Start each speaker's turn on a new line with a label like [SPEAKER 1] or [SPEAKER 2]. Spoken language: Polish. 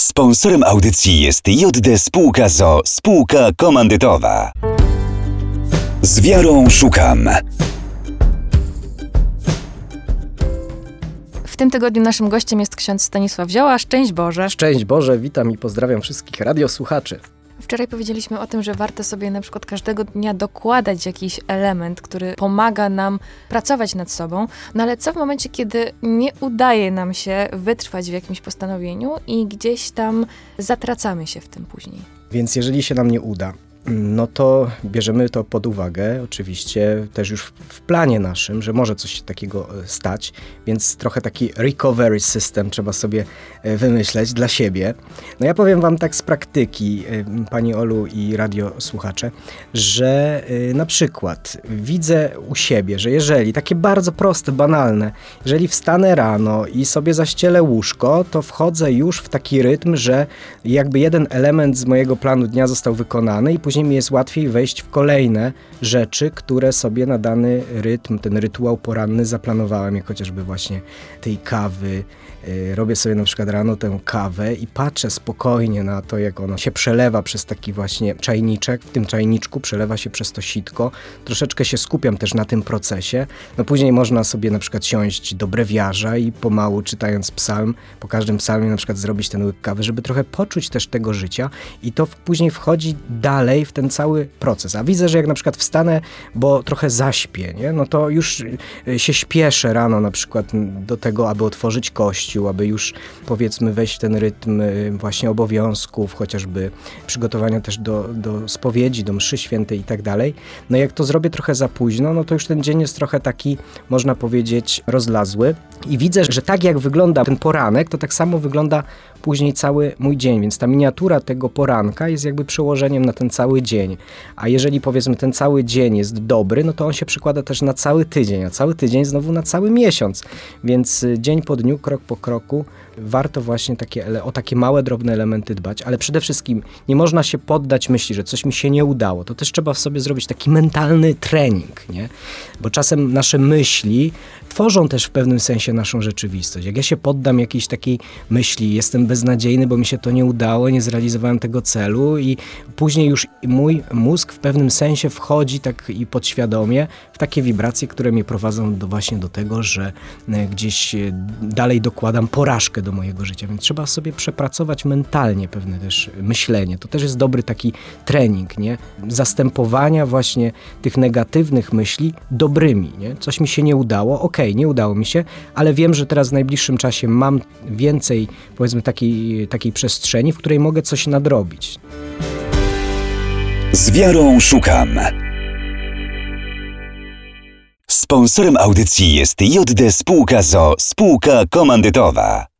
[SPEAKER 1] Sponsorem audycji jest JD Spółka ZOO, spółka komandytowa. Z wiarą szukam.
[SPEAKER 2] W tym tygodniu naszym gościem jest ksiądz Stanisław Zioła. Szczęść Boże.
[SPEAKER 3] Szczęść Boże, witam i pozdrawiam wszystkich radiosłuchaczy.
[SPEAKER 2] Wczoraj powiedzieliśmy o tym, że warto sobie na przykład każdego dnia dokładać jakiś element, który pomaga nam pracować nad sobą. No ale co w momencie, kiedy nie udaje nam się wytrwać w jakimś postanowieniu i gdzieś tam zatracamy się w tym później?
[SPEAKER 3] Więc jeżeli się nam nie uda, no to bierzemy to pod uwagę, oczywiście też już w planie naszym, że może coś się takiego stać, więc trochę taki recovery system trzeba sobie wymyśleć dla siebie. No ja powiem wam tak z praktyki, pani Olu i radiosłuchacze, że na przykład widzę u siebie, że jeżeli, takie bardzo proste, banalne, jeżeli wstanę rano i sobie zaścielę łóżko, to wchodzę już w taki rytm, że jakby jeden element z mojego planu dnia został wykonany i później mi jest łatwiej wejść w kolejne rzeczy, które sobie na dany rytm, ten rytuał poranny zaplanowałem, jak chociażby właśnie tej kawy. Robię sobie na przykład rano tę kawę i patrzę spokojnie na to, jak ona się przelewa przez taki właśnie czajniczek. W tym czajniczku przelewa się przez to sitko. Troszeczkę się skupiam też na tym procesie. No później można sobie na przykład siąść do brewiarza i pomału czytając psalm, po każdym psalmie na przykład zrobić ten łyk kawy, żeby trochę poczuć też tego życia i to później wchodzi dalej w ten cały proces. A widzę, że jak na przykład wstanę, bo trochę zaśpię, nie? No to już się śpieszę rano na przykład do tego, aby otworzyć kościół, aby już powiedzmy wejść w ten rytm właśnie obowiązków, chociażby przygotowania też do spowiedzi, do mszy świętej i tak dalej. No jak to zrobię trochę za późno, no to już ten dzień jest trochę taki, można powiedzieć, rozlazły. I widzę, że tak jak wygląda ten poranek, to tak samo wygląda później cały mój dzień, więc ta miniatura tego poranka jest jakby przełożeniem na ten cały dzień. A jeżeli powiedzmy ten cały dzień jest dobry, no to on się przekłada też na cały tydzień, a cały tydzień znowu na cały miesiąc. Więc dzień po dniu, krok po kroku warto właśnie o takie małe, drobne elementy dbać, ale przede wszystkim nie można się poddać myśli, że coś mi się nie udało. To też trzeba w sobie zrobić taki mentalny trening, nie? Bo czasem nasze myśli tworzą też w pewnym sensie naszą rzeczywistość. Jak ja się poddam jakiejś takiej myśli, jestem beznadziejny, bo mi się to nie udało, nie zrealizowałem tego celu i później już mój mózg w pewnym sensie wchodzi tak i podświadomie w takie wibracje, które mnie prowadzą właśnie do tego, że gdzieś dalej dokładam porażkę do mojego życia, więc trzeba sobie przepracować mentalnie pewne też myślenie. To też jest dobry taki trening, nie? Zastępowania właśnie tych negatywnych myśli dobrymi, nie? Coś mi się nie udało, okej, nie udało mi się, ale wiem, że teraz w najbliższym czasie mam więcej, powiedzmy, takiej przestrzeni, w której mogę coś nadrobić.
[SPEAKER 1] Z wiarą szukam. Sponsorem audycji jest JD Spółka ZOO, spółka komandytowa.